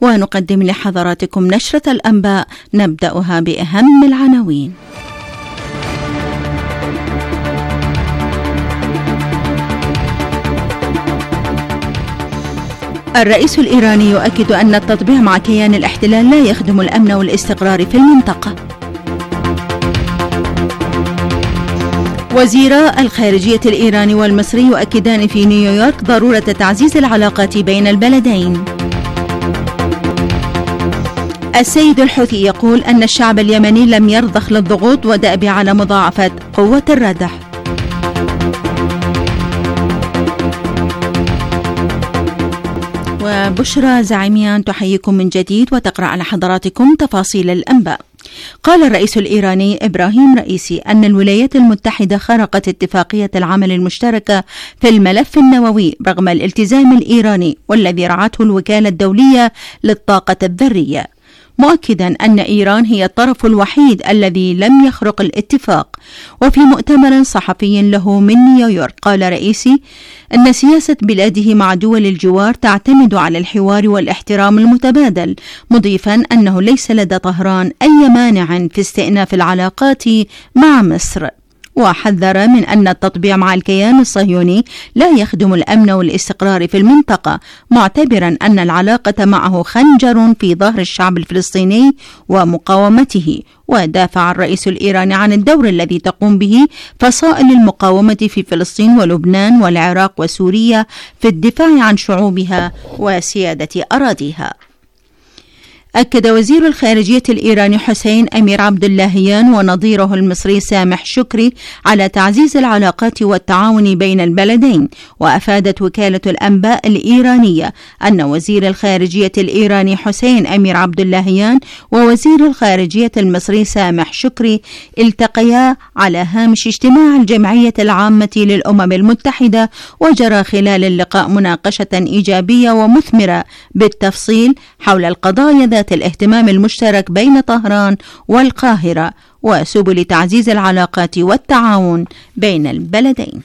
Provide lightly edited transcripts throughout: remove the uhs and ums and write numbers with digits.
ونقدم لحضراتكم نشرة الأنباء نبدأها بأهم العناوين. الرئيس الإيراني يؤكد أن التطبيع مع كيان الاحتلال لا يخدم الأمن والاستقرار في المنطقة. وزيرا الخارجية الإيراني والمصري يؤكدان في نيويورك ضرورة تعزيز العلاقات بين البلدين. السيد الحوثي يقول أن الشعب اليمني لم يرضخ للضغوط ودأب على مضاعفة قوة الردع. وبشرى زعيميان تحييكم من جديد وتقرأ على حضراتكم تفاصيل الأنباء. قال الرئيس الإيراني إبراهيم رئيسي أن الولايات المتحدة خرقت اتفاقية العمل المشتركة في الملف النووي رغم الالتزام الإيراني والذي رعته الوكالة الدولية للطاقة الذرية، مؤكدا أن إيران هي الطرف الوحيد الذي لم يخرق الاتفاق. وفي مؤتمر صحفي له من نيويورك قال رئيسي أن سياسة بلاده مع دول الجوار تعتمد على الحوار والاحترام المتبادل، مضيفا أنه ليس لدى طهران أي مانع في استئناف العلاقات مع مصر. وحذر من أن التطبيع مع الكيان الصهيوني لا يخدم الأمن والاستقرار في المنطقة، معتبرا أن العلاقة معه خنجر في ظهر الشعب الفلسطيني ومقاومته. ودافع الرئيس الإيراني عن الدور الذي تقوم به فصائل المقاومة في فلسطين ولبنان والعراق وسوريا في الدفاع عن شعوبها وسيادة أراضيها. أكد وزير الخارجية الإيراني حسين أمير عبد اللهيان ونظيره المصري سامح شكري على تعزيز العلاقات والتعاون بين البلدين. وأفادت وكالة الأنباء الإيرانية أن وزير الخارجية الإيراني حسين أمير عبد اللهيان ووزير الخارجية المصري سامح شكري التقيا على هامش اجتماع الجمعية العامة للأمم المتحدة، وجرى خلال اللقاء مناقشة إيجابية ومثمرة بالتفصيل حول القضايا ذات الاهتمام المشترك بين طهران والقاهرة وسبل تعزيز العلاقات والتعاون بين البلدين.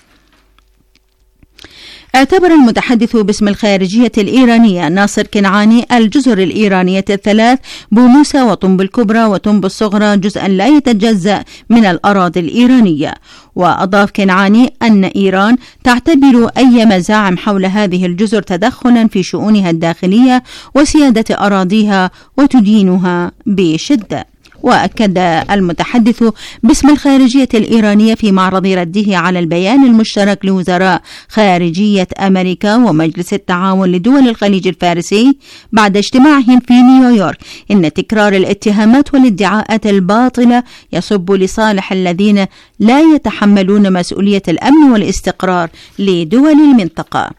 اعتبر المتحدث باسم الخارجية الإيرانية ناصر كنعاني الجزر الإيرانية الثلاث بوموسا وطنب الكبرى وطنب الصغرى جزءا لا يتجزأ من الأراضي الإيرانية. وأضاف كنعاني أن إيران تعتبر أي مزاعم حول هذه الجزر تدخلا في شؤونها الداخلية وسيادة أراضيها وتدينها بشدة. وأكد المتحدث باسم الخارجية الإيرانية في معرض رده على البيان المشترك لوزراء خارجية أمريكا ومجلس التعاون لدول الخليج الفارسي بعد اجتماعهم في نيويورك إن تكرار الاتهامات والادعاءات الباطلة يصب لصالح الذين لا يتحملون مسؤولية الأمن والاستقرار لدول المنطقة.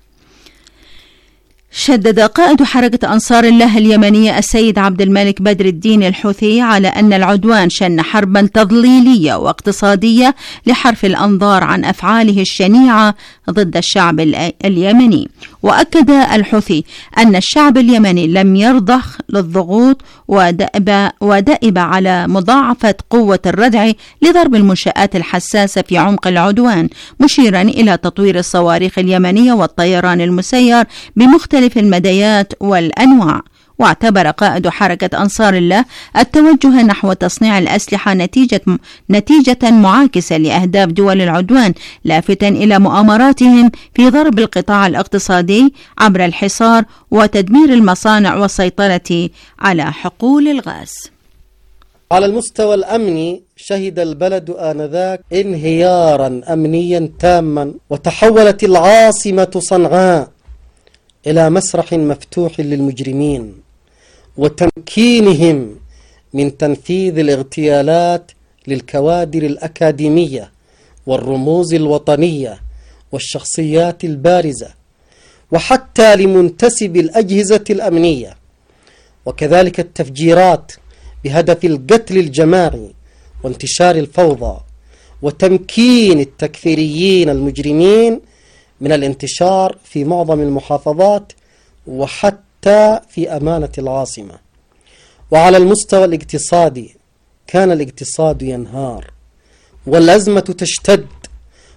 شدد قائد حركة أنصار الله اليمنية السيد عبد الملك بدر الدين الحوثي على أن العدوان شن حربا تضليلية واقتصادية لحرف الأنظار عن أفعاله الشنيعة ضد الشعب اليمني. وأكد الحوثي أن الشعب اليمني لم يرضخ للضغوط ودأب على مضاعفة قوة الردع لضرب المنشآت الحساسة في عمق العدوان، مشيرا إلى تطوير الصواريخ اليمنية والطيران المسير بمختلف المديات والأنواع. واعتبر قائد حركة أنصار الله التوجه نحو تصنيع الأسلحة نتيجة معاكسة لأهداف دول العدوان، لافتاً إلى مؤامراتهم في ضرب القطاع الاقتصادي عبر الحصار وتدمير المصانع والسيطرة على حقول الغاز. على المستوى الأمني شهد البلد آنذاك انهياراً أمنياً تاماً، وتحولت العاصمة صنعاء إلى مسرح مفتوح للمجرمين وتمكينهم من تنفيذ الاغتيالات للكوادر الأكاديمية والرموز الوطنية والشخصيات البارزة، وحتى لمنتسب الأجهزة الأمنية، وكذلك التفجيرات بهدف القتل الجماعي وانتشار الفوضى وتمكين التكفيريين المجرمين من الانتشار في معظم المحافظات وحتى في أمانة العاصمة. وعلى المستوى الاقتصادي كان الاقتصاد ينهار والأزمة تشتد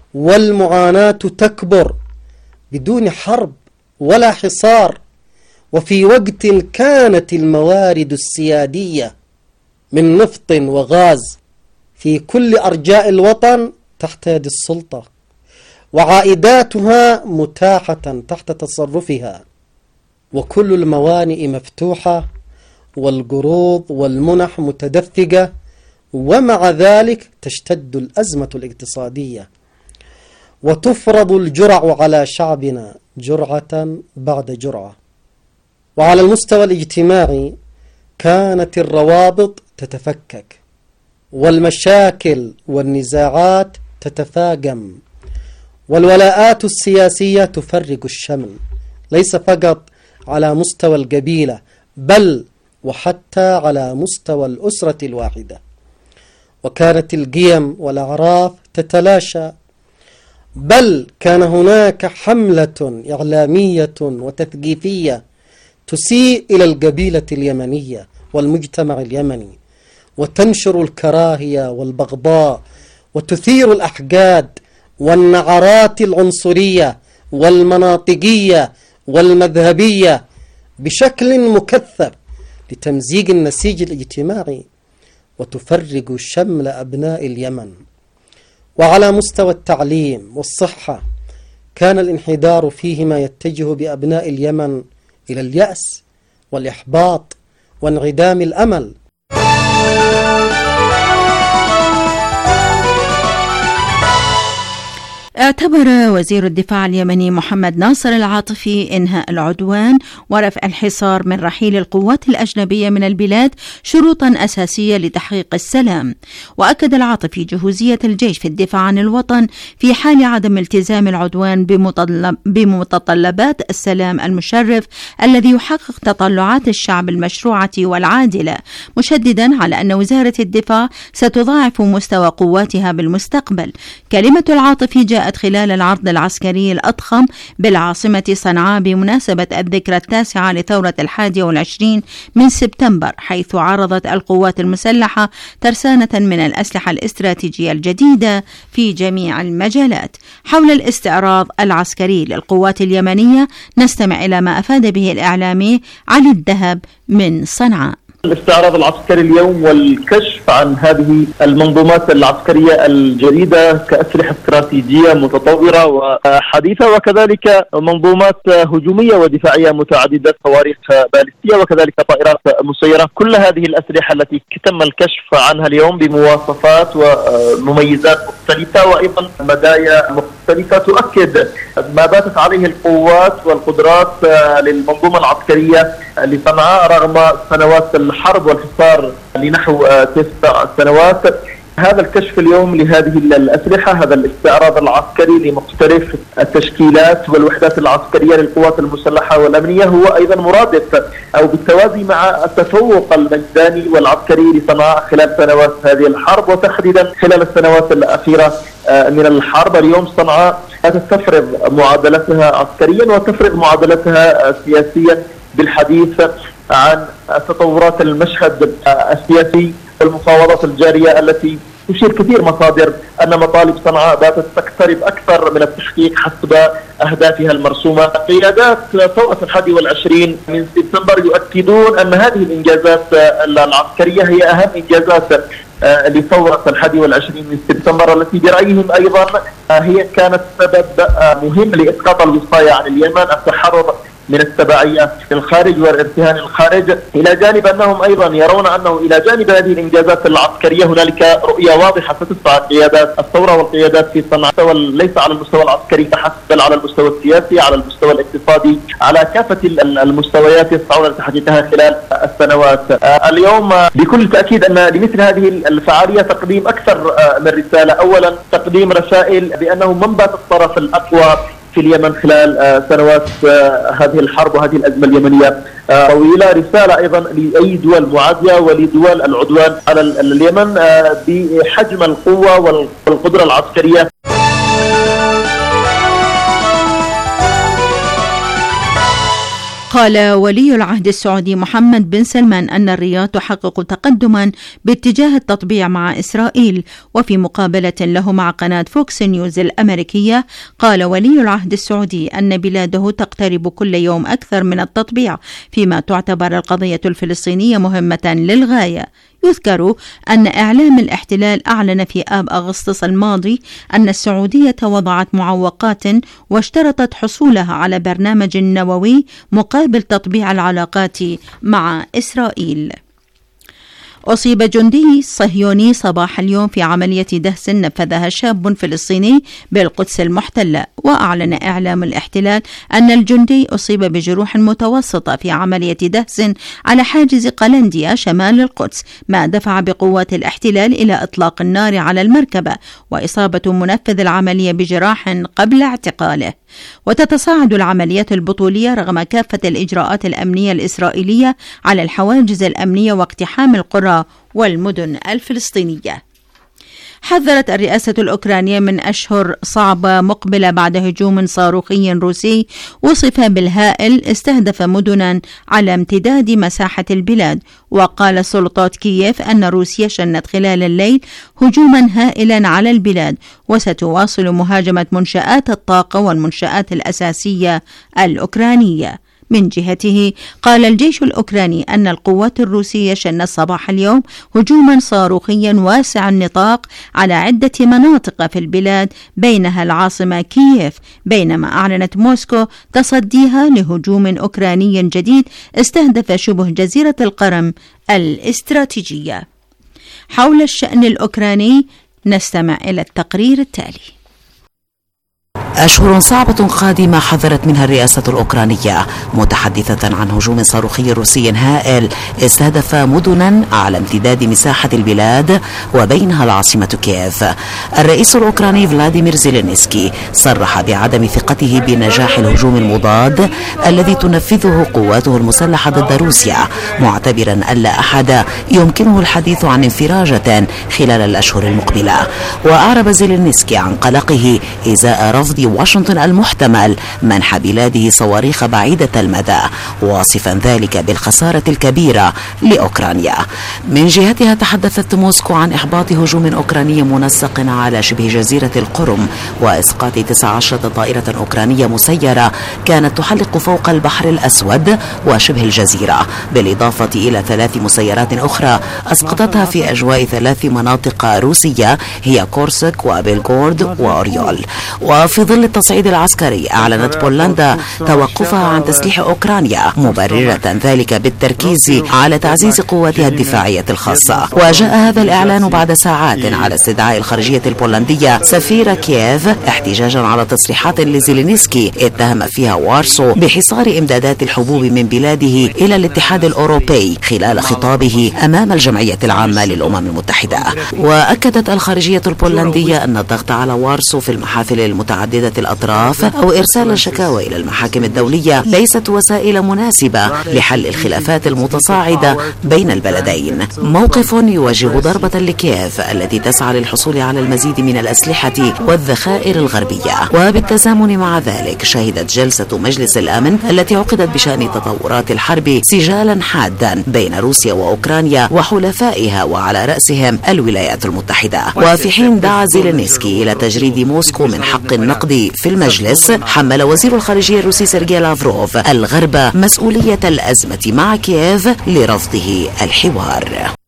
والمعاناة تكبر بدون حرب ولا حصار وفي وقت كانت الموارد السيادية من نفط وغاز في كل أرجاء الوطن تحت يد السلطة، وعائداتها متاحة تحت تصرفها، وكل الموانئ مفتوحة، والقروض والمنح متدفقة، ومع ذلك تشتد الأزمة الاقتصادية، وتفرض الجرع على شعبنا جرعة بعد جرعة. وعلى المستوى الاجتماعي كانت الروابط تتفكك، والمشاكل والنزاعات تتفاقم، والولاءات السياسية تفرق الشمل، ليس فقط على مستوى القبيلة بل وحتى على مستوى الأسرة الواحدة. وكانت القيم والأعراف تتلاشى، بل كان هناك حملة إعلامية وتثقيفية تسيء إلى القبيلة اليمنية والمجتمع اليمني، وتنشر الكراهية والبغضاء، وتثير الأحقاد والنعرات العنصرية والمناطقية والمذهبية بشكل مكثف لتمزيق النسيج الاجتماعي، وتفرق شمل أبناء اليمن. وعلى مستوى التعليم والصحة كان الانحدار فيهما يتجه بأبناء اليمن إلى اليأس والإحباط وانعدام الأمل. اعتبر وزير الدفاع اليمني محمد ناصر العاطفي إنهاء العدوان ورفع الحصار من رحيل القوات الأجنبية من البلاد شروطا أساسية لتحقيق السلام. وأكد العاطفي جهوزية الجيش في الدفاع عن الوطن في حال عدم التزام العدوان بمتطلبات السلام المشرف الذي يحقق تطلعات الشعب المشروعة والعادلة، مشددا على أن وزارة الدفاع ستضاعف مستوى قواتها بالمستقبل. كلمة العاطفي جاءت خلال العرض العسكري الأضخم بالعاصمة صنعاء بمناسبة الذكرى 9 لثورة 21 من سبتمبر، حيث عرضت القوات المسلحة ترسانة من الأسلحة الاستراتيجية الجديدة في جميع المجالات. حول الاستعراض العسكري للقوات اليمنية نستمع إلى ما أفاد به الإعلامي علي الذهب من صنعاء. الاستعراض العسكري اليوم والكشف عن هذه المنظومات العسكرية الجديدة كأسلحة استراتيجية متطورة وحديثة، وكذلك منظومات هجومية ودفاعية متعددة، صواريخ باليستية وكذلك طائرات مسيرة. كل هذه الأسلحة التي تم الكشف عنها اليوم بمواصفات ومميزات مختلفة وأيضا مدايا مختلفة تؤكد ما باتت عليه القوات والقدرات للمنظومة العسكرية لصنعاء رغم سنوات الحرب والحصار لنحو 9 سنوات. هذا الكشف اليوم لهذه الأسلحة، هذا الاستعراض العسكري لمختلف التشكيلات والوحدات العسكرية للقوات المسلحة والأمنية، هو أيضا مرادف أو بالتوازي مع التفوق الميداني والعسكري لصنعاء خلال سنوات هذه الحرب، وتحديدا خلال السنوات الأخيرة من الحرب. اليوم صنعاء تفرض معادلتها عسكريا وتفرض معادلتها سياسيا بالحديث عن تطورات المشهد السياسي والمفاوضات الجارية التي تشير كثير مصادر أن مطالب صنعاء باتت تقترب أكثر من التحقيق حسب أهدافها المرسومة. قيادات ثورة 21 من سبتمبر يؤكدون أن هذه الإنجازات العسكرية هي أهم إنجازات لثورة 21 من سبتمبر، التي برأيهم أيضا هي كانت سبب مهم لإسقاط الوصاية عن اليمن، التحرر من التبعية في الخارج والارتهان الخارج، إلى جانب أنهم أيضا يرون أنه إلى جانب هذه الإنجازات العسكرية هنالك رؤية واضحة ستدفع قيادات الثورة والقيادات في صنعاء ليس على المستوى العسكري فحسب بل على المستوى السياسي، على المستوى الاقتصادي، على كافة المستويات يسعون لتحقيقها خلال السنوات. اليوم بكل تأكيد أن لمثل هذه الفعالية تقديم أكثر من رسالة. أولا تقديم رسائل بأنه من بات الطرف الأقوى في اليمن خلال سنوات هذه الحرب وهذه الأزمة اليمنية طويلة. رسالة أيضا لأي دول معادية ولدول العدوان على اليمن بحجم القوة والقدرة العسكرية. قال ولي العهد السعودي محمد بن سلمان أن الرياض تحقق تقدما باتجاه التطبيع مع إسرائيل. وفي مقابلة له مع قناة فوكس نيوز الأمريكية قال ولي العهد السعودي أن بلاده تقترب كل يوم أكثر من التطبيع، فيما تعتبر القضية الفلسطينية مهمة للغاية. يذكر أن إعلام الاحتلال أعلن في آب أغسطس الماضي أن السعودية وضعت معوقات واشترطت حصولها على برنامج نووي مقابل تطبيع العلاقات مع إسرائيل. أصيب جندي صهيوني صباح اليوم في عملية دهس نفذها شاب فلسطيني بالقدس المحتلة. وأعلن إعلام الاحتلال أن الجندي أصيب بجروح متوسطة في عملية دهس على حاجز قلنديا شمال القدس، ما دفع بقوات الاحتلال إلى إطلاق النار على المركبة وإصابة منفذ العملية بجراح قبل اعتقاله. وتتصاعد العمليات البطولية رغم كافة الإجراءات الأمنية الإسرائيلية على الحواجز الأمنية واقتحام القرى والمدن الفلسطينية. حذرت الرئاسة الأوكرانية من أشهر صعبة مقبلة بعد هجوم صاروخي روسي وصف بالهائل استهدف مدنا على امتداد مساحة البلاد. وقال سلطات كييف أن روسيا شنت خلال الليل هجوما هائلا على البلاد وستواصل مهاجمة منشآت الطاقة والمنشآت الأساسية الأوكرانية. من جهته قال الجيش الأوكراني أن القوات الروسية شنت صباح اليوم هجوما صاروخيا واسع النطاق على عدة مناطق في البلاد بينها العاصمة كييف، بينما أعلنت موسكو تصديها لهجوم أوكراني جديد استهدف شبه جزيرة القرم الاستراتيجية. حول الشأن الأوكراني نستمع إلى التقرير التالي. أشهر صعبة قادمة حذرت منها الرئاسة الأوكرانية متحدثة عن هجوم صاروخي روسي هائل استهدف مدنا على امتداد مساحة البلاد وبينها العاصمة كييف. الرئيس الأوكراني فلاديمير زيلينسكي صرح بعدم ثقته بنجاح الهجوم المضاد الذي تنفذه قواته المسلحة ضد روسيا، معتبرا أن لا أحد يمكنه الحديث عن انفراجة خلال الأشهر المقبلة. وأعرب زيلينسكي عن قلقه إزاء رفض واشنطن المحتمل منح بلاده صواريخ بعيدة المدى، واصفا ذلك بالخسارة الكبيرة لأوكرانيا. من جهتها تحدثت موسكو عن إحباط هجوم أوكراني منسق على شبه جزيرة القرم وإسقاط 19 طائرة أوكرانية مسيرة كانت تحلق فوق البحر الأسود وشبه الجزيرة، بالإضافة إلى 3 مسيرات أخرى أسقطتها في أجواء 3 مناطق روسية هي كورسك وبيلغورد وأوريول. وفي ظل التصعيد العسكري أعلنت بولندا توقفها عن تسليح أوكرانيا، مبررة ذلك بالتركيز على تعزيز قواتها الدفاعية الخاصة. وجاء هذا الإعلان بعد ساعات على استدعاء الخارجية البولندية سفير كييف احتجاجا على تصريحات لزيلينسكي اتهم فيها وارسو بحصار إمدادات الحبوب من بلاده إلى الاتحاد الأوروبي خلال خطابه أمام الجمعية العامة للأمم المتحدة. وأكدت الخارجية البولندية أن الضغط على وارسو في المحافل المتعددة الأطراف أو إرسال الشكاوى إلى المحاكم الدولية ليست وسائل مناسبة لحل الخلافات المتصاعدة بين البلدين. موقف يوجه ضربة لكييف التي تسعى للحصول على المزيد من الأسلحة والذخائر الغربية. وبالتزامن مع ذلك شهدت جلسة مجلس الأمن التي عقدت بشأن تطورات الحرب سجالا حادا بين روسيا وأوكرانيا وحلفائها وعلى رأسهم الولايات المتحدة. وفي حين دعا زيلينسكي إلى تجريد موسكو من حق النقد في المجلس، حمل وزير الخارجية الروسي سيرجي لافروف الغرب مسؤولية الأزمة مع كييف لرفضه الحوار.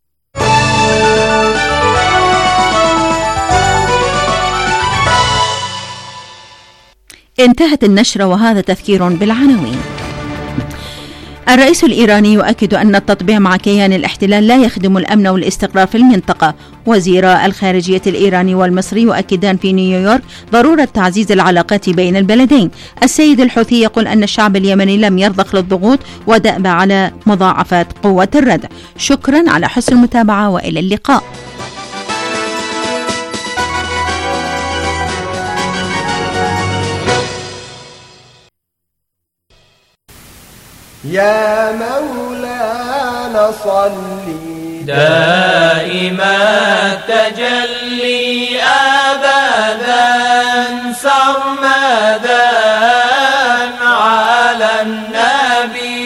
انتهت النشرة وهذا تذكير بالعناوين. الرئيس الإيراني يؤكد أن التطبيع مع كيان الاحتلال لا يخدم الأمن والاستقرار في المنطقة. وزيرا الخارجية الإيراني والمصري يؤكدان في نيويورك ضرورة تعزيز العلاقات بين البلدين. السيد الحوثي يقول أن الشعب اليمني لم يرضخ للضغوط ودأب على مضاعفات قوة الردع. شكرا على حسن المتابعة وإلى اللقاء. يا مولانا صلي دائما التجلي أبدا سرمدا على النبي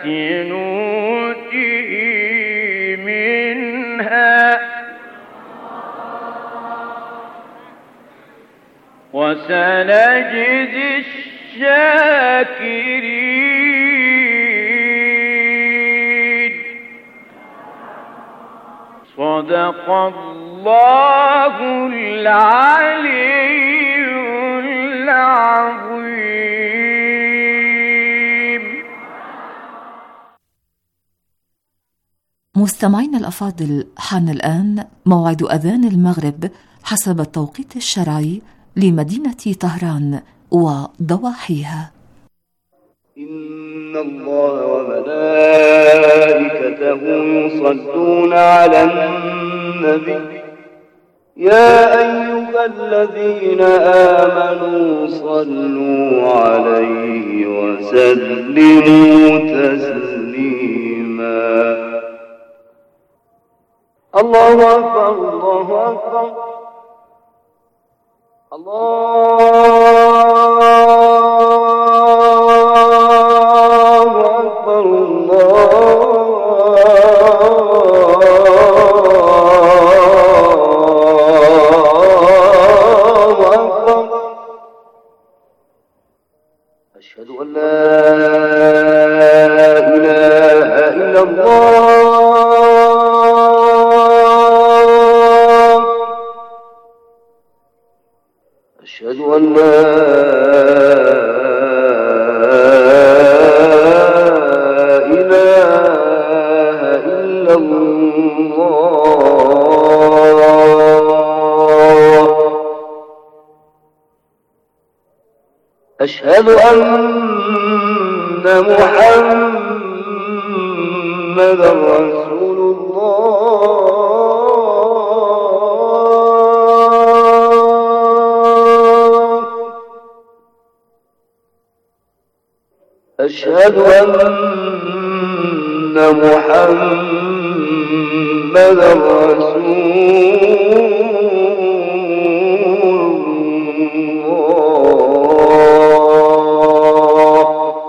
نؤته منها وسنجزي الشاكرين. صدق الله العلي العظيم. مستمعينا الأفاضل، حان الآن موعد أذان المغرب حسب التوقيت الشرعي لمدينة طهران وضواحيها. إن الله وملائكته يصلون على النبي يا أيها الذين آمنوا صلوا عليه وسلموا تسليما. الله أكبر الله أكبر الله أكبر الله أكبر. أشهد أن لا إله إلا الله. أشهد أن لا إله إلا الله. أشهد أن محمدا رسول الله. أشهد أن محمدا رسول الله.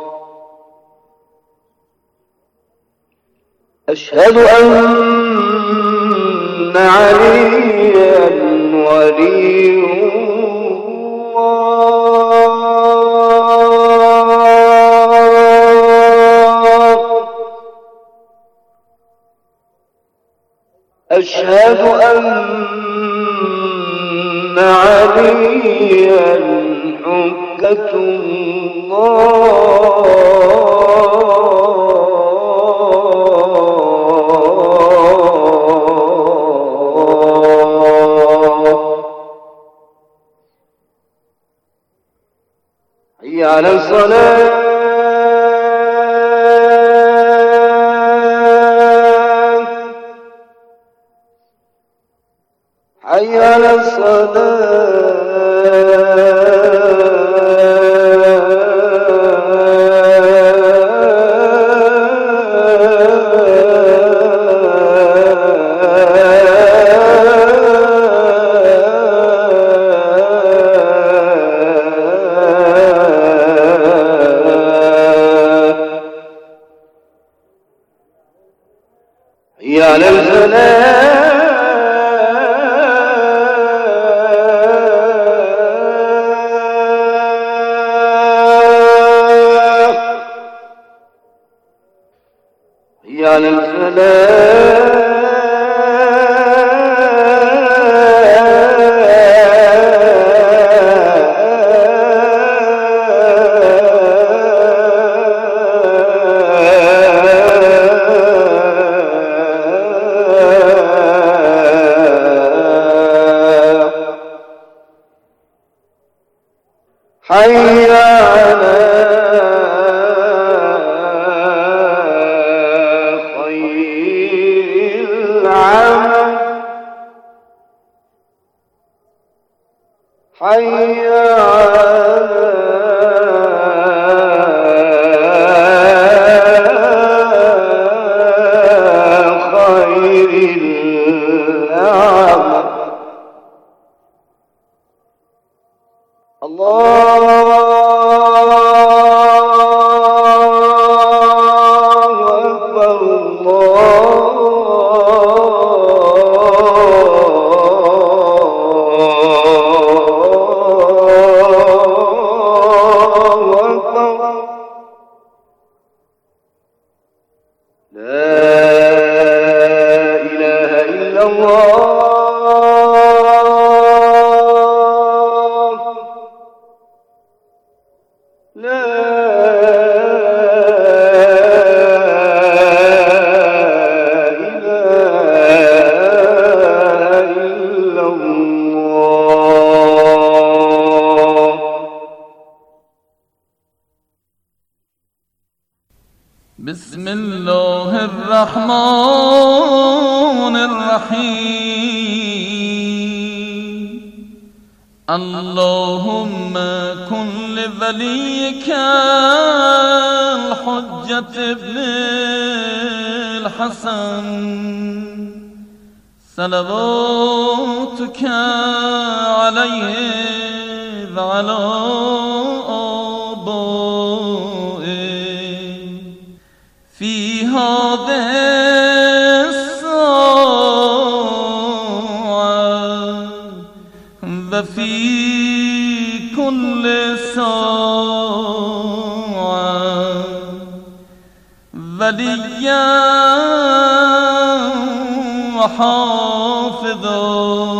أشهد أن عليا ولي الله. أشهد أن عليا حجة الله. حي على الصلاة. حي على حي على الفلاح. حي على الفلاح. حي على خير العمل. حي على خير العمل. الله لا إله إلا الله لا إله إلا الله. بسم الله الرحمن الرحيم. اللهم كن لوليك الحجة ابن الحسن صلواتك عليه وعلى آبائه في هذه الساعة وفي كل ساعة وليا وحافظا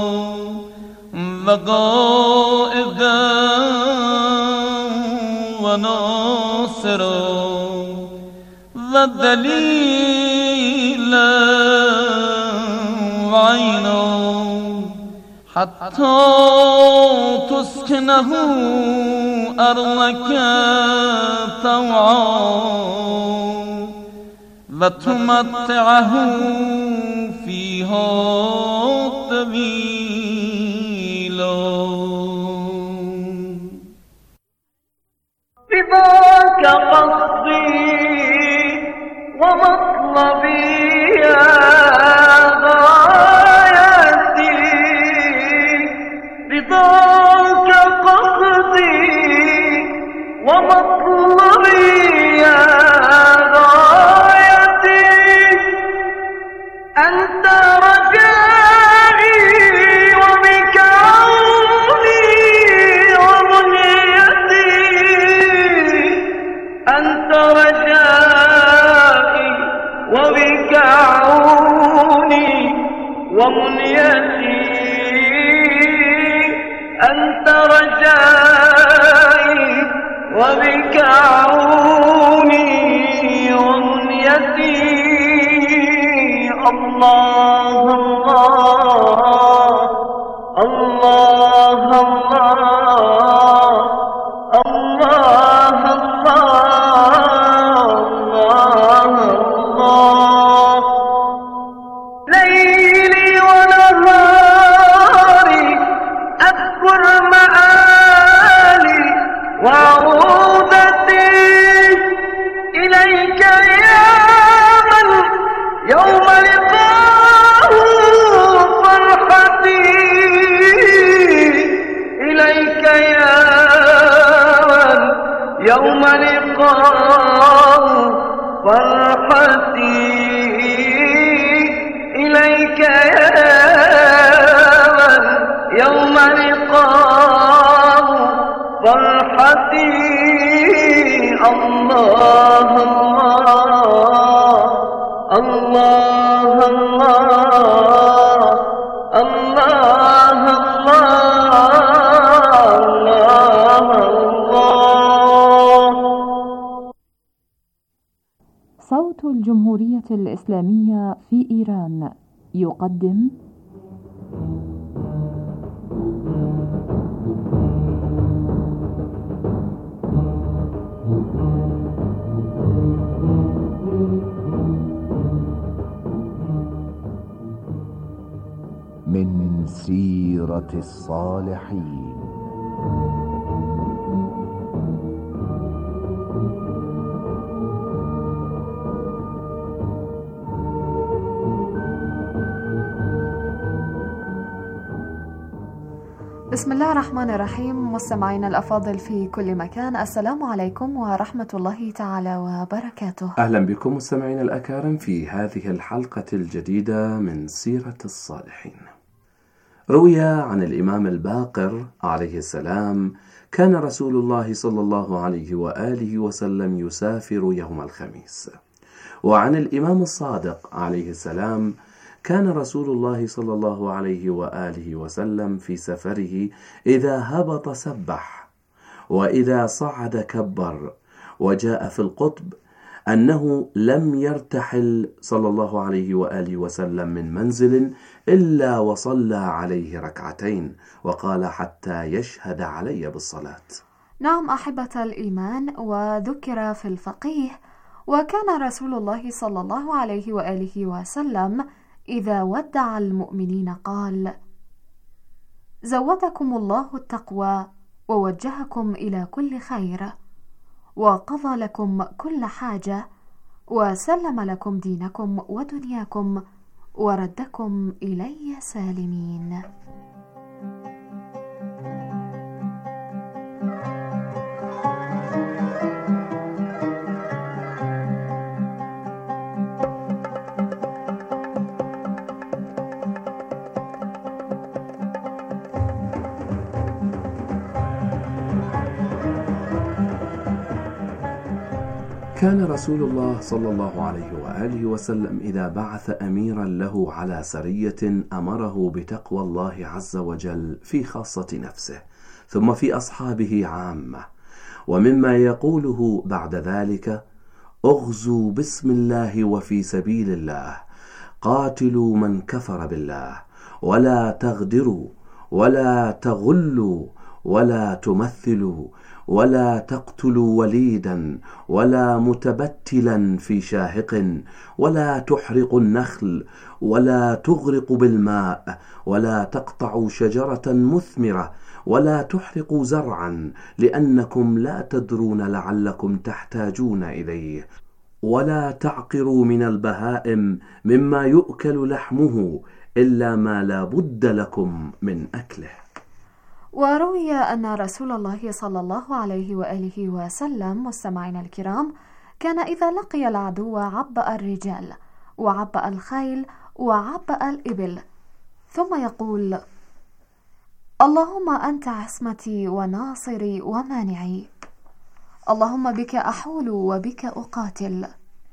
وقائدا وناصرا ودليلا وعينا حتى تسكنه أرضك طوعا وتمتعه فيها طويلا. رضاك قصدي ومطلبي يا غايتي رضاك قصدي ومطلبي يا غايتي أنت رجائي وبك عوني ومنيتي أنت رجائي وبك عوني ومنيتي أنت رجائي وبك عوني ومنيتي. الله الله الله الله الله الله الله. ليلي ونهاري أذكر مآلي وعودتي إليك يا من يوم لقاه فرحتي إليك يا من يوم لقاه فرحتي إليك يا من يوم لقاه فرحتي. الله الله الله الله الله الله الله. صوت الجمهورية الإسلامية في إيران يقدم من سيرة الصالحين. بسم الله الرحمن الرحيم. مستمعينا الأفاضل في كل مكان، السلام عليكم ورحمة الله تعالى وبركاته. أهلا بكم مستمعينا الأكارم في هذه الحلقة الجديدة من سيرة الصالحين. روي عن الإمام الباقر عليه السلام: كان رسول الله صلى الله عليه وآله وسلم يسافر يوم الخميس، وعن الإمام الصادق عليه السلام: كان رسول الله صلى الله عليه وآله وسلم في سفره إذا هبط سبح، وإذا صعد كبر. وجاء في القطب أنه لم يرتحل صلى الله عليه وآله وسلم من منزل إلا وصلى عليه ركعتين، وقال: حتى يشهد علي بالصلاة. نعم أحبة الإيمان، وذكر في الفقيه: وكان رسول الله صلى الله عليه وآله وسلم إذا ودع المؤمنين قال: زودكم الله التقوى ووجهكم إلى كل خير، وقضى لكم كل حاجة، وسلم لكم دينكم ودنياكم، وردكم إلي سالمين. كان رسول الله صلى الله عليه وآله وسلم إذا بعث أميرا له على سرية أمره بتقوى الله عز وجل في خاصة نفسه، ثم في أصحابه عامة. ومما يقوله بعد ذلك: اغزوا بسم الله وفي سبيل الله، قاتلوا من كفر بالله، ولا تغدروا، ولا تغلوا، ولا تمثلوا، ولا تقتلوا وليدا، ولا متبتلا في شاهق، ولا تحرقوا النخل، ولا تغرقوا بالماء، ولا تقطعوا شجرة مثمرة، ولا تحرقوا زرعا، لأنكم لا تدرون لعلكم تحتاجون إليه، ولا تعقروا من البهائم مما يؤكل لحمه إلا ما لا بد لكم من أكله. وروي أن رسول الله صلى الله عليه وآله وسلم، مستمعينا الكرام، كان إذا لقي العدو عبأ الرجال وعبأ الخيل وعبأ الإبل، ثم يقول: اللهم أنت عصمتي وناصري ومانعي، اللهم بك أحول وبك أقاتل.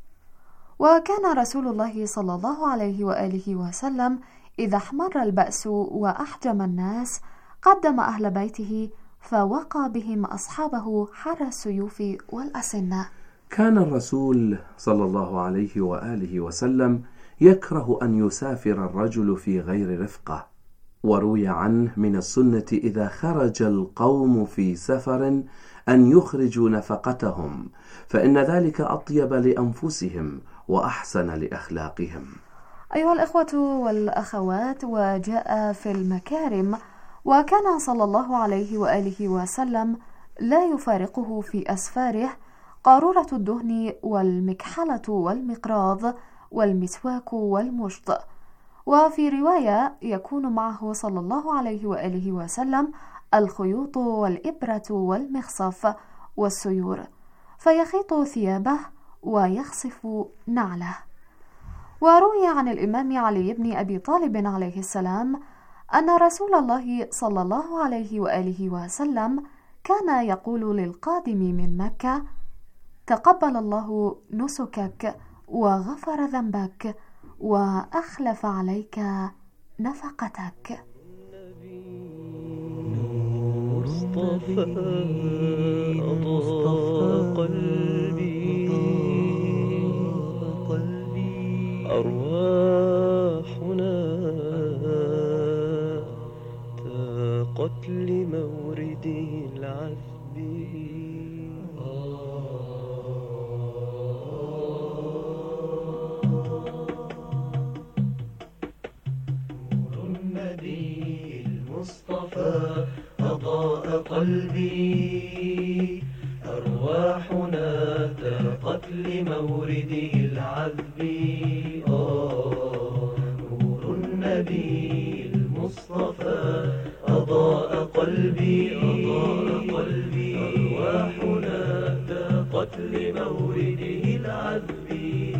وكان رسول الله صلى الله عليه وآله وسلم إذا احمر البأس وأحجم الناس قدم أهل بيته فوقى بهم أصحابه حر السيوف والأسنة. كان الرسول صلى الله عليه وآله وسلم يكره أن يسافر الرجل في غير رفقة، وروي عنه من السنة إذا خرج القوم في سفر أن يخرجوا نفقتهم، فإن ذلك أطيب لأنفسهم وأحسن لأخلاقهم. أيها الإخوة والأخوات، وجاء في المكارم: وكان صلى الله عليه وآله وسلم لا يفارقه في أسفاره قارورة الدهن والمكحلة والمقراض والمسواك والمشط. وفي رواية يكون معه صلى الله عليه وآله وسلم الخيوط والإبرة والمخصف والسيور، فيخيط ثيابه ويخصف نعله. وروي عن الإمام علي بن أبي طالب عليه السلام أن رسول الله صلى الله عليه وآله وسلم كان يقول للقادم من مكة: تقبل الله نسكك وغفر ذنبك وأخلف عليك نفقتك. مصطفى أضاء قلبي، أرواحنا تاقت لمورد العذب. المصطفى أضاء قلبي، أرواحنا تاقت لمورده العذب. نور النبي المصطفى أضاء قلبي، أرواحنا تاقت لمورده العذب.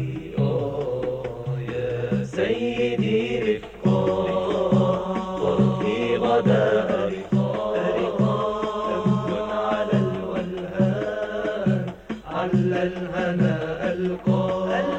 يا سيدي رفقا على الولهان، على الهنا ألقى.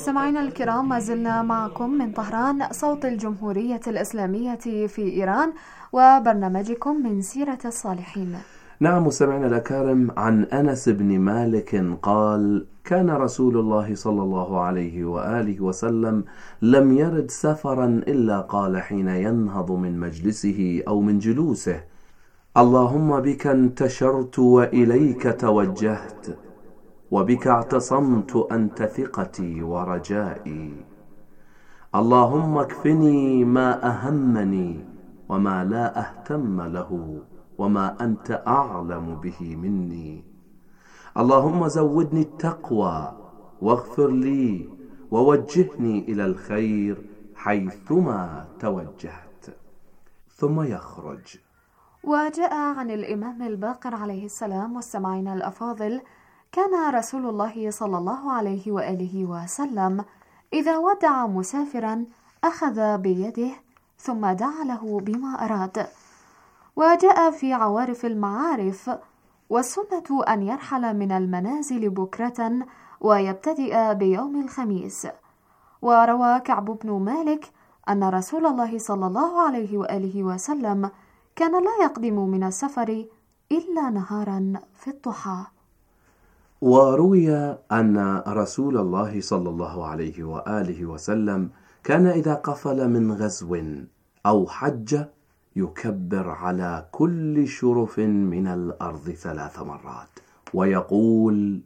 مستمعينا الكرام، ما زلنا معكم من طهران صوت الجمهورية الإسلامية في إيران وبرنامجكم من سيرة الصالحين. نعم مستمعينا الأكارم، عن أنس بن مالك قال: كان رسول الله صلى الله عليه وآله وسلم لم يرد سفرا إلا قال حين ينهض من مجلسه أو من جلوسه: اللهم بك انتشرت وإليك توجهت، وبك اعتصمت أنت ثقتي ورجائي. اللهم اكفني ما أهمني وما لا أهتم له وما أنت أعلم به مني. اللهم زودني التقوى واغفر لي ووجهني إلى الخير حيثما توجهت. ثم يخرج. وجاء عن الإمام الباقر عليه السلام مستمعينا الأفاضل: كان رسول الله صلى الله عليه وآله وسلم إذا ودع مسافرا أخذ بيده ثم دعا له بما أراد. وجاء في عوارف المعارف: والسنة أن يرحل من المنازل بكرة ويبتدئ بيوم الخميس. وروى كعب بن مالك أن رسول الله صلى الله عليه وآله وسلم كان لا يقدم من السفر إلا نهارا في الضحى. وروي أن رسول الله صلى الله عليه وآله وسلم كان إذا قفل من غزو أو حج يكبر على كل شرف من الأرض 3 مرات ويقول: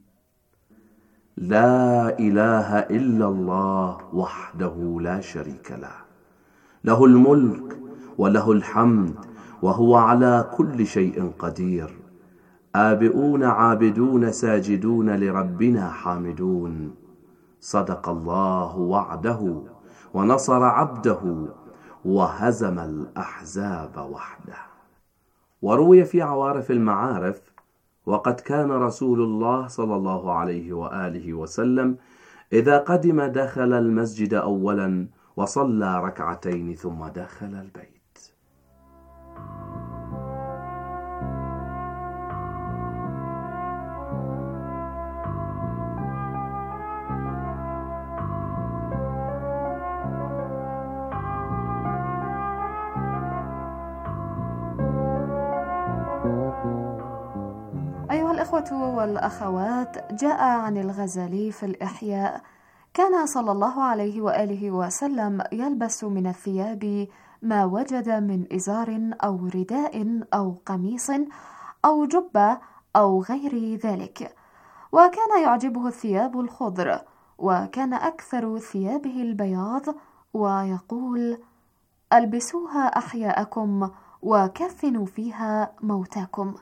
لا إله إلا الله وحده لا شريك له، له الملك وله الحمد وهو على كل شيء قدير، آبئون عابدون ساجدون لربنا حامدون، صدق الله وعده ونصر عبده وهزم الأحزاب وحده. وروي في عوارف المعارف: وقد كان رسول الله صلى الله عليه وآله وسلم إذا قدم دخل المسجد أولا وصلى ركعتين ثم دخل البيت. أيها الإخوة والأخوات، جاء عن الغزالي في الإحياء: كان صلى الله عليه وآله وسلم يلبس من الثياب ما وجد من إزار أو رداء أو قميص أو جبة أو غير ذلك، وكان يعجبه الثياب الخضر، وكان أكثر ثيابه البياض، ويقول: ألبسوها أحياءكم وكفنوا فيها موتاكم.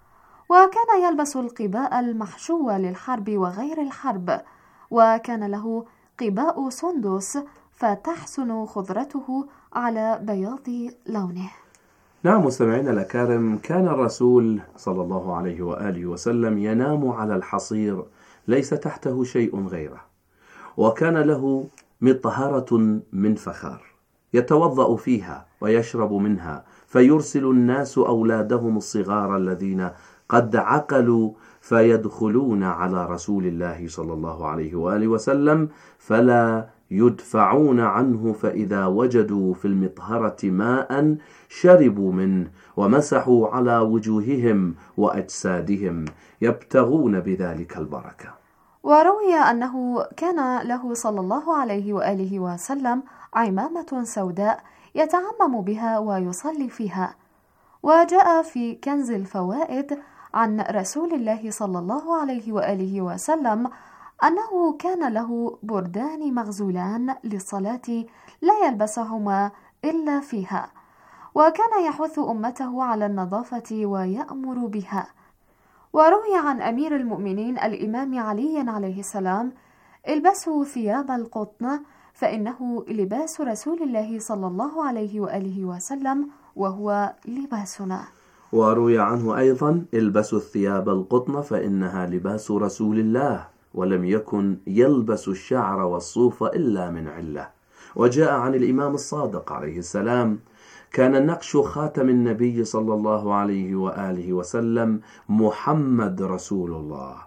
وكان يلبس القباء المحشو للحرب وغير الحرب، وكان له قباء سندس فتحسن خضرته على بياض لونه. نعم مستمعينا الأكارم، كان الرسول صلى الله عليه وآله وسلم ينام على الحصير ليس تحته شيء غيره، وكان له مطهرة من فخار يتوضأ فيها ويشرب منها، فيرسل الناس أولادهم الصغار الذين قد عقلوا فيدخلون على رسول الله صلى الله عليه وآله وسلم فلا يدفعون عنه، فإذا وجدوا في المطهرة ماء شربوا منه ومسحوا على وجوههم وأجسادهم يبتغون بذلك البركة. وروي أنه كان له صلى الله عليه وآله وسلم عمامة سوداء يتعمم بها ويصلي فيها. وجاء في كنز الفوائد عن رسول الله صلى الله عليه وآله وسلم أنه كان له بردان مغزولان للصلاة لا يلبسهما إلا فيها، وكان يحث أمته على النظافة ويأمر بها. وروي عن أمير المؤمنين الإمام علي عليه السلام: البسوا ثياب القطن فإنه لباس رسول الله صلى الله عليه وآله وسلم وهو لباسنا. وروي عنه أيضا: البسوا الثياب القطن فإنها لباس رسول الله، ولم يكن يلبس الشعر والصوف إلا من علة. وجاء عن الإمام الصادق عليه السلام: كان نقش خاتم النبي صلى الله عليه وآله وسلم محمد رسول الله،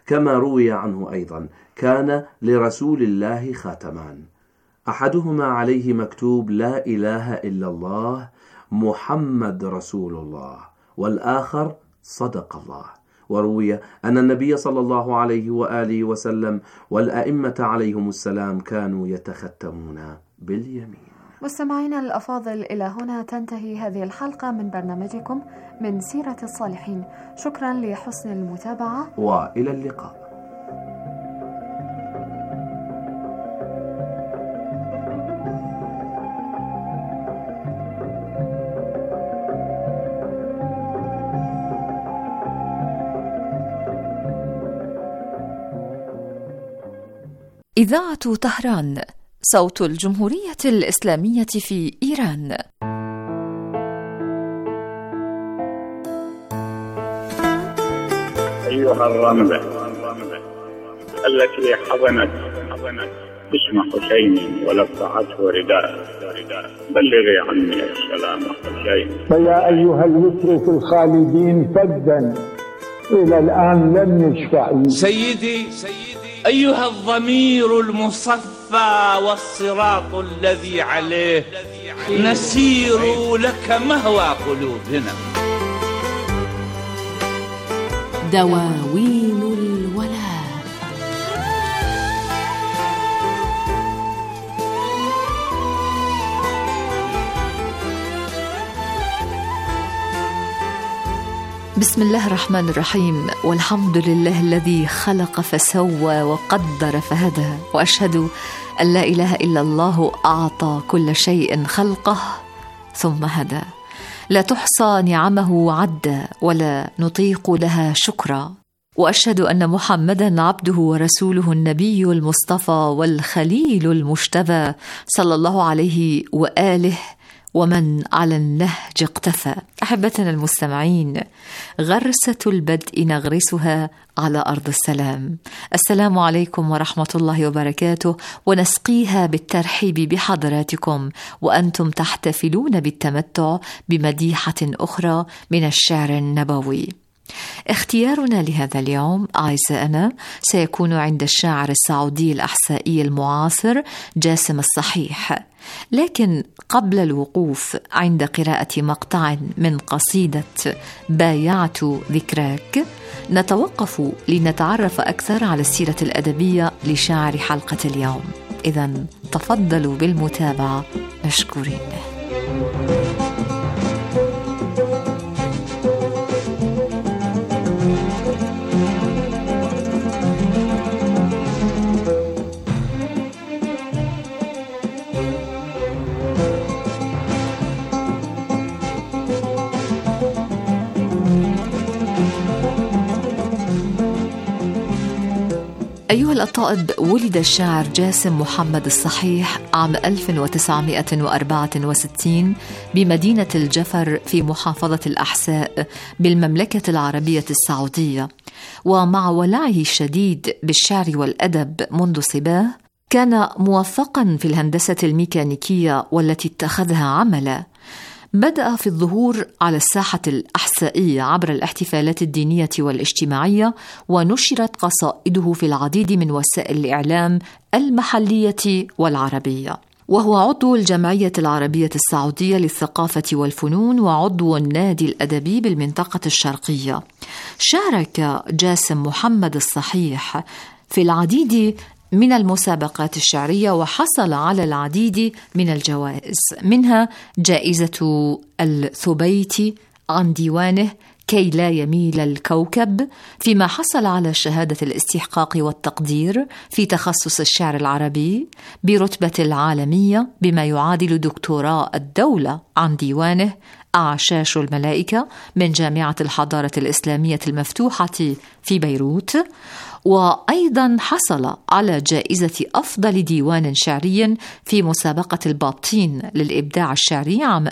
كما روي عنه أيضا كان لرسول الله خاتمان، أحدهما عليه مكتوب لا إله إلا الله محمد رسول الله، والآخر صدق الله. وروي أن النبي صلى الله عليه وآله وسلم والأئمة عليهم السلام كانوا يتختمون باليمين. مستمعينا الأفاضل، إلى هنا تنتهي هذه الحلقة من برنامجكم من سيرة الصالحين. شكرا لحسن المتابعة وإلى اللقاء. إذاعة طهران، صوت الجمهورية الإسلامية في إيران. أيها الرملة التي حضنت اسم حسين ولفعته رداء، بلغي عني السلام حسين. فيا أيها اليسر في الخالدين فدا إلى الآن لم يشفعوا. سيدي أيها الضمير المصفى والصراط الذي عليه نسير لك مهوى قلوبنا. دواوين الولاء. بسم الله الرحمن الرحيم، والحمد لله الذي خلق فسوى وقدر فهدى، وأشهد أن لا إله إلا الله أعطى كل شيء خلقه ثم هدى، لا تحصى نعمه عدا ولا نطيق لها شكرا، وأشهد أن محمدا عبده ورسوله النبي المصطفى والخليل المجتبى صلى الله عليه وآله ومن على النهج اقتفى. أحبتنا المستمعين، غرسة البدء نغرسها على أرض السلام. السلام عليكم ورحمة الله وبركاته، ونسقيها بالترحيب بحضراتكم وأنتم تحتفلون بالتمتع بمديحة أخرى من الشعر النبوي. اختيارنا لهذا اليوم أعزائنا سيكون عند الشاعر السعودي الأحسائي المعاصر جاسم الصحيح، لكن قبل الوقوف عند قراءة مقطع من قصيدة بايعت ذكراك نتوقف لنتعرف أكثر على السيرة الأدبية لشاعر حلقة اليوم. إذن تفضلوا بالمتابعة مشكورين. أيها الأطائب، ولد الشاعر جاسم محمد الصحيح عام 1964 بمدينة الجفر في محافظة الأحساء بالمملكة العربية السعودية، ومع ولعه الشديد بالشعر والأدب منذ صباه كان موفقا في الهندسة الميكانيكية والتي اتخذها عملا. بدأ في الظهور على الساحة الأحسائية عبر الاحتفالات الدينية والاجتماعية، ونشرت قصائده في العديد من وسائل الإعلام المحلية والعربية، وهو عضو الجمعية العربية السعودية للثقافة والفنون وعضو النادي الأدبي بالمنطقة الشرقية. شارك جاسم محمد الصحيح في العديد من المسابقات الشعرية وحصل على العديد من الجوائز، منها جائزة الثبيت عن ديوانه كي لا يميل الكوكب، فيما حصل على شهادة الاستحقاق والتقدير في تخصص الشعر العربي برتبة العالمية بما يعادل دكتوراه الدولة عن ديوانه أعشاش الملائكة من جامعة الحضارة الإسلامية المفتوحة في بيروت، وأيضا حصل على جائزة أفضل ديوان شعري في مسابقة الباطين للإبداع الشعري عام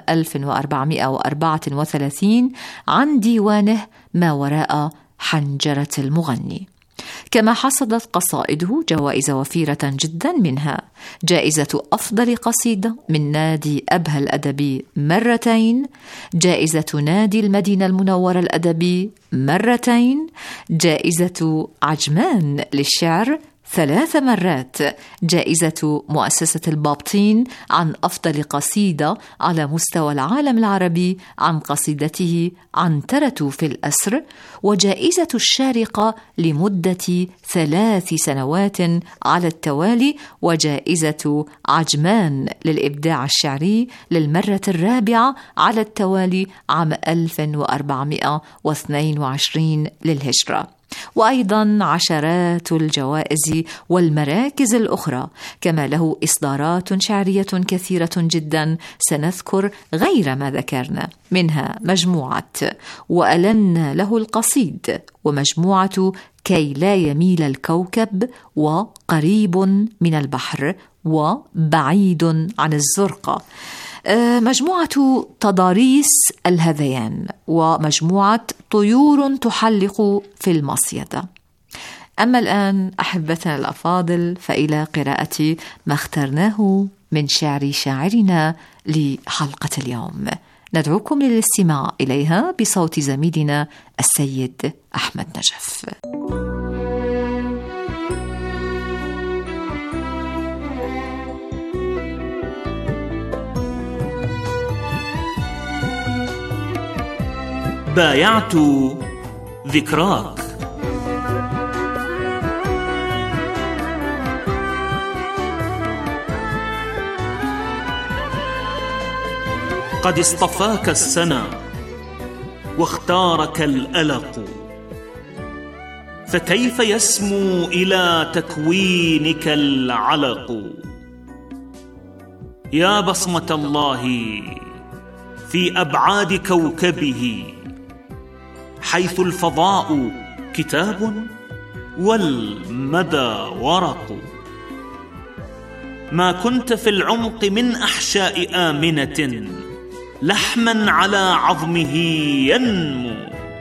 1434 عن ديوانه ما وراء حنجرة المغني. كما حصدت قصائده جوائز وفيرة جدا، منها جائزة أفضل قصيدة من نادي أبها الأدبي 2 مرة، جائزة نادي المدينة المنورة الأدبي 2 مرة، جائزة عجمان للشعر 3 مرات، جائزة مؤسسة البابطين عن أفضل قصيدة على مستوى العالم العربي عن قصيدته عنترة في الأسر، وجائزة الشارقة لمدة 3 سنوات على التوالي، وجائزة عجمان للإبداع الشعري للمرة 4 على التوالي عام 1422 للهجرة. وأيضا عشرات الجوائز والمراكز الأخرى، كما له إصدارات شعرية كثيرة جدا سنذكر غير ما ذكرنا، منها مجموعة وألن له القصيد، ومجموعة كي لا يميل الكوكب، وقريب من البحر، وبعيد عن الزرقة، مجموعة تضاريس الهذيان، ومجموعة طيور تحلق في المصيدة. أما الآن أحبتنا الأفاضل، فإلى قراءة ما اخترناه من شعر شاعرنا لحلقة اليوم، ندعوكم للاستماع إليها بصوت زميلنا السيد أحمد نجف. بايعت ذكراك. قد اصطفاك السنة واختارك الألق، فكيف يسمو إلى تكوينك العلق؟ يا بصمة الله في أبعاد كوكبه، حيث الفضاء كتاب والمدى ورق. ما كنت في العمق من أحشاء آمنة، لحما على عظمه ينمو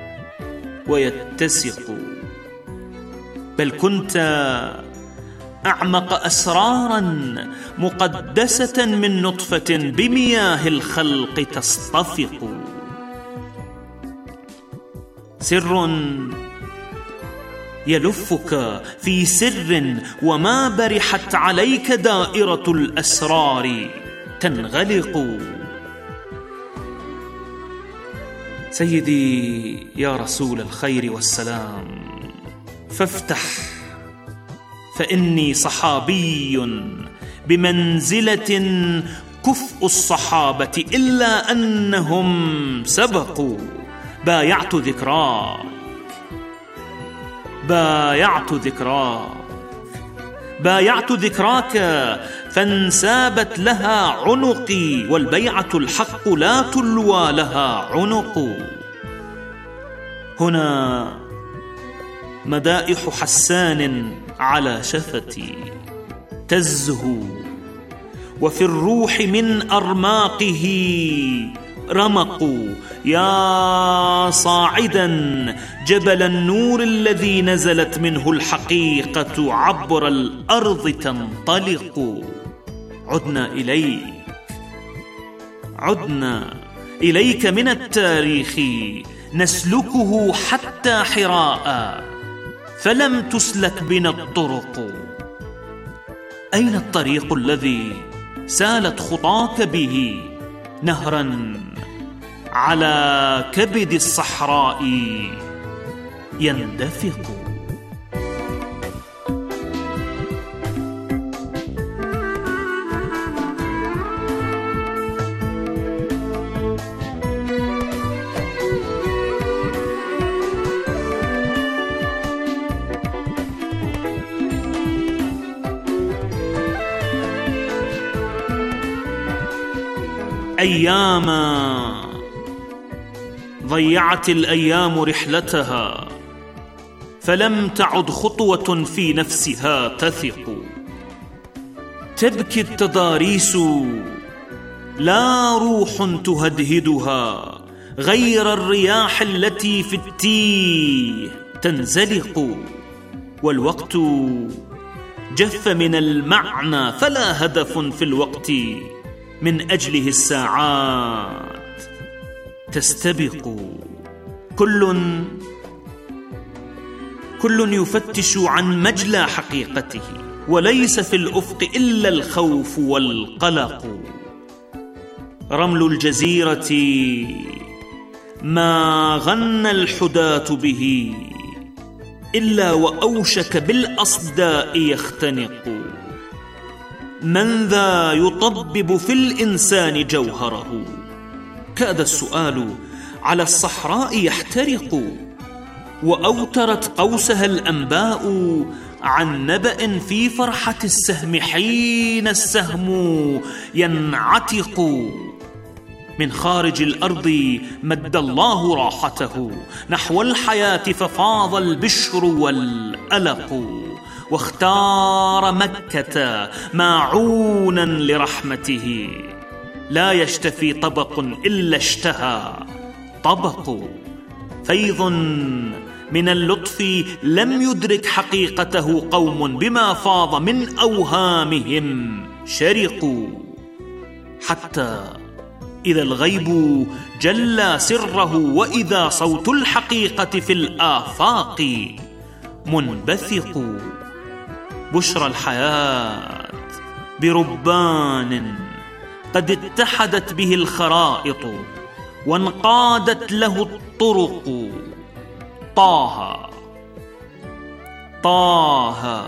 ويتسق، بل كنت أعمق أسرارا مقدسة من نطفة بمياه الخلق تصطفق. سر يلفك في سر، وما برحت عليك دائرة الأسرار تنغلق. سيدي يا رسول الخير والسلام، فافتح، فإني صحابي بمنزلة كفء الصحابة، إلا أنهم سبقوا. بايعت ذكراك، بايعت ذكراك، بايعت ذكراك، فانسابت لها عنقي، والبيعة الحق لا تلوى لها عنق. هنا مدائح حسان على شفتي تزهو، وفي الروح من أرماقه رمق. يا صاعدا جبل النور الذي نزلت منه الحقيقة عبر الأرض تنطلق. عدنا إليك، عدنا إليك من التاريخ نسلكه حتى حراء، فلم تسلك بنا الطرق. أين الطريق الذي سالت خطاك به نهرا على كبد الصحراء يندفق؟ أياما ضيعت الأيام رحلتها، فلم تعد خطوة في نفسها تثق. تبكي التضاريس لا روح تهدهدها غير الرياح التي في التيه تنزلق. والوقت جف من المعنى، فلا هدف في الوقت من أجله الساعات تستبق. كل يفتش عن مجلى حقيقته، وليس في الأفق إلا الخوف والقلق. رمل الجزيرة ما غنى الحداة به إلا وأوشك بالأصداء يختنق. من ذا يطبب في الإنسان جوهره؟ كاد السؤال على الصحراء يحترق. وأوترت قوسها الأنباء عن نبأ في فرحة السهم حين السهم ينعتق. من خارج الأرض مد الله راحته نحو الحياة، ففاض البشر والألق. واختار مكة معونا لرحمته، لا يشتفي طبق إلا اشتهى طبق. فيض من اللطف لم يدرك حقيقته قوم، بما فاض من أوهامهم شرقوا. حتى إذا الغيب جلى سره، وإذا صوت الحقيقة في الآفاق منبثق. بشرى الحياة بربان قد اتحدت به الخرائط، وانقادت له الطرق. طه طه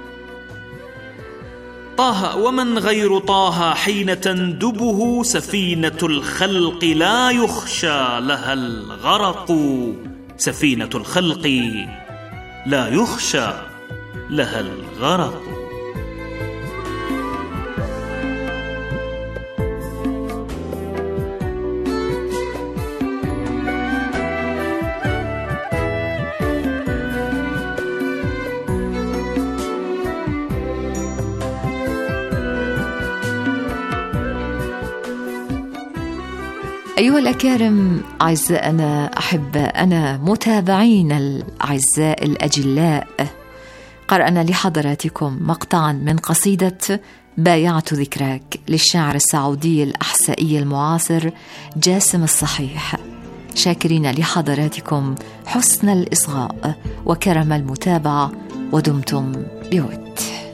طه، ومن غير طه حين تندبه سفينة الخلق لا يخشى لها الغرق. سفينة الخلق لا يخشى لها الغرق. أيها الأكارم، أعزائنا أحبائنا متابعينا الأعزاء الأجلاء، قرأنا لحضراتكم مقطعا من قصيدة بايعت ذكراك للشاعر السعودي الأحسائي المعاصر جاسم الصحيح، شاكرين لحضراتكم حسن الإصغاء وكرم المتابعة، ودمتم بود.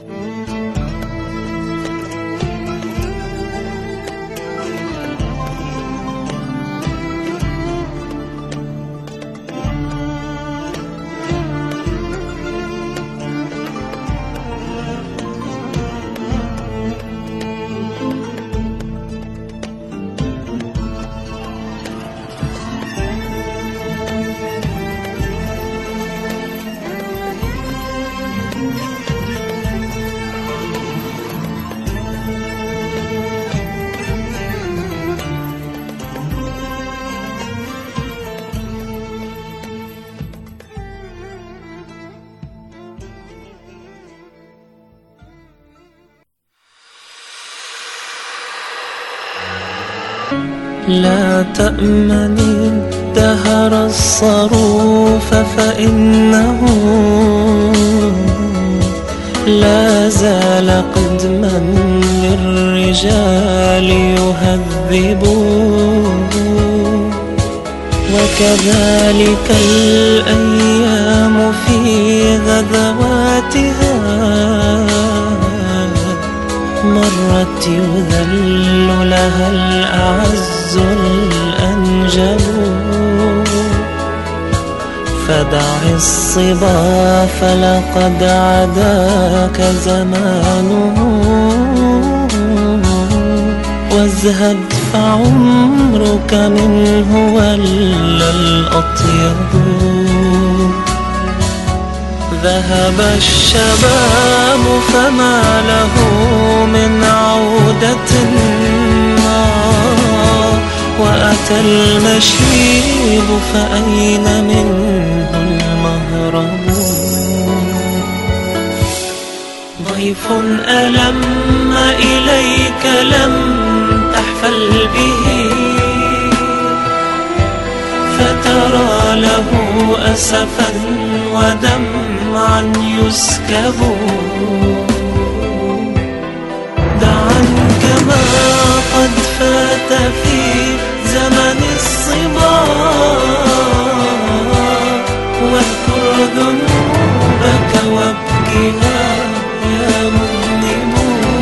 لا تأمني الدهر الصروف، فإنه لا زال قدما للرجال يهذب. وكذلك الأيام في غدواتها مرت يذل لها الأعز الأنجب. فدع الصبا فلقد عداك زمانه، وازهد فعمرك منه ولا الأطيب. ذهب الشباب فما له من عودة، وأتى المشيب فأين منه المهرب. ضيف ألم إليك لم تحفل به، فترى له أسفا ودمع دمعا يسكب عنك ما قد فات في زمن الصبا واذكر ذنوبك وابكها يا مذنب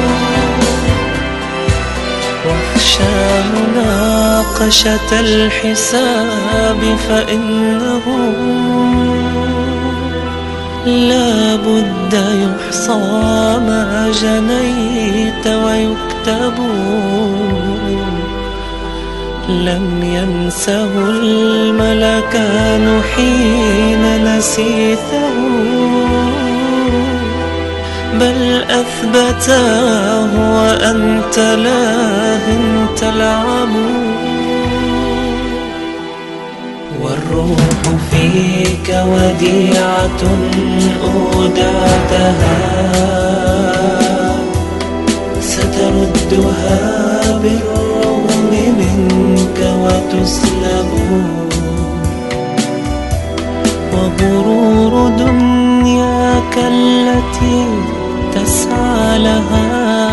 واخشى مناقشة الحساب فإنه لا بد يحصى ما جنيت ويكتب لم ينسه الملكان حين نسيته بل أثبتاه وأنت لاه تلعب والروح فيك وديعة أودعتها ستردها بالرغم منك وتسلب وغرور دنياك التي تسعى لها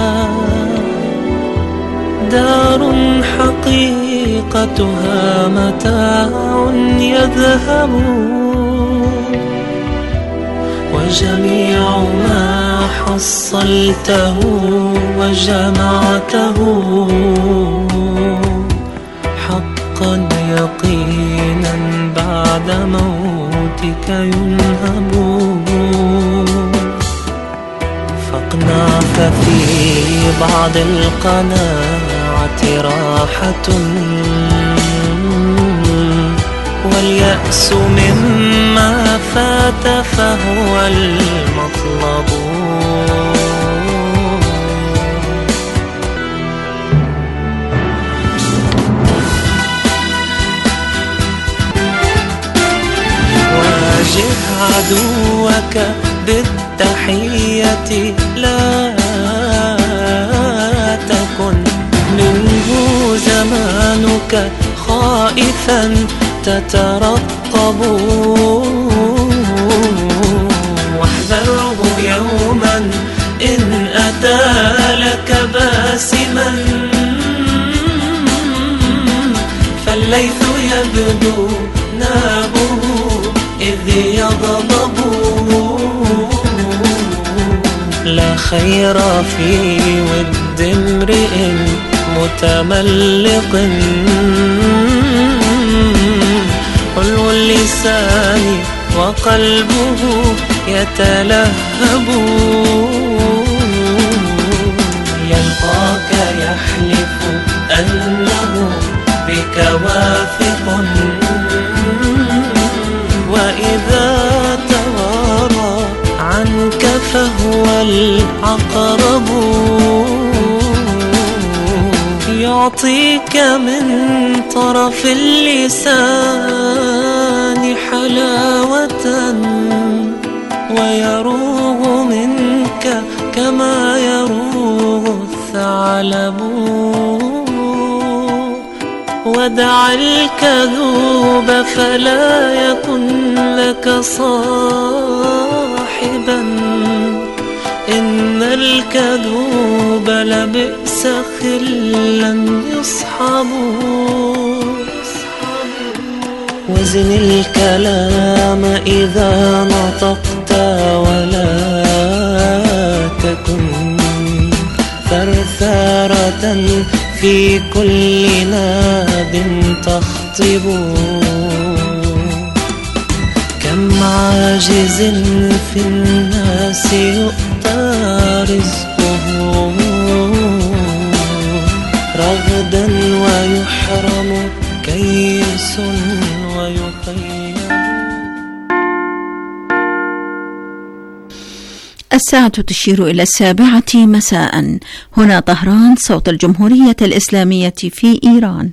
دار حقيقتها متاع يذهب وجميع ما حصلته وجمعته حقا يقينا بعد موتك ينهب فاقنع ففي بعض القناعة راحة واليأس مما فات فهو المطلب واجه عدوك بالتحية لا تكن منه زمانك خائفا تترقب واحذره يوما إن أتى لك باسما فالليث يبدو نابه إذ يغضب لا خير في ود امرئ متملق حلو اللسان وقلبه يتلهب يلقاك يحلف أنه بك واثق وإذا توارى عنك فهو العقرب يعطيك من طرف اللسان حلاوة ويروغ منك كما يروغ الثعلب ودع الكذوب فلا يكن لك صاحبا إن الكذوب لبئس خلا يصحب وزن الكلام إذا نطقت ولا تكن ثرثارة في كل ناد تخطب كم عاجز في الناس يؤتى رزقه رغدا ويحرم كيس ويخيم. الساعة تشير إلى 7 مساء. هنا طهران، صوت الجمهورية الإسلامية في إيران.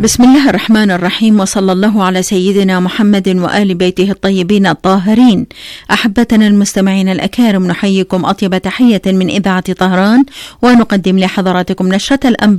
بسم الله الرحمن الرحيم، وصلى الله على سيدنا محمد وآل بيته الطيبين الطاهرين. أحبتنا المستمعين الأكارم، نحييكم أطيب تحية من إذاعة طهران، ونقدم لحضراتكم نشرة الأنباء